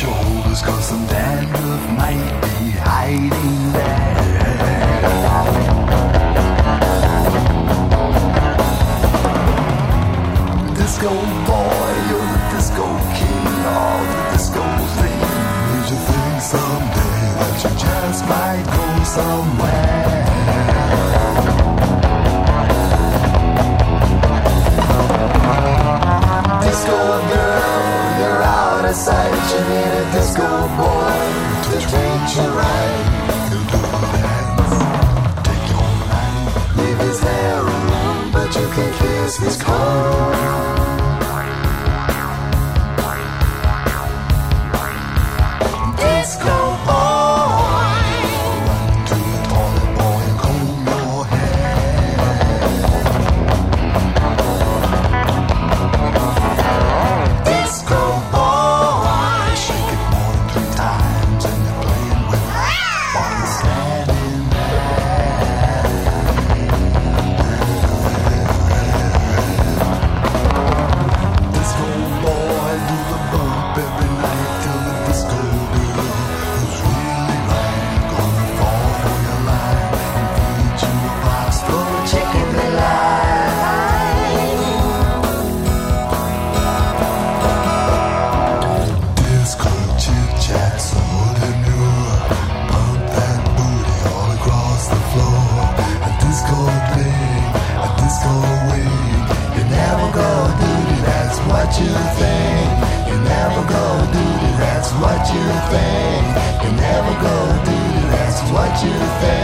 shoulders, 'cause some dandruff might be hiding there. Disco boy, you're the disco king, all the disco thing. Did you think someday that you just might go somewhere? Disco girl, you're out of sight. You need a disco boy to treat you right. He'll do the dance, take you all night. Leave his hair around, but you can kiss his coat. Disco boy, run to the toilet boy and comb your hair. Disco boy, shake it more than 3 times and you're playing with it while you're standing there. Disco boy, do the bump every night till the disco girl who's really right gonna fall for your line and feed you a box full of chicken delight. Disco chit-chat, so demure. Pump that booty all across the floor. A disco thing, a disco wing. You never go duty, that's what you think. You never go duty, that's what you think. You never go duty, that's what you think.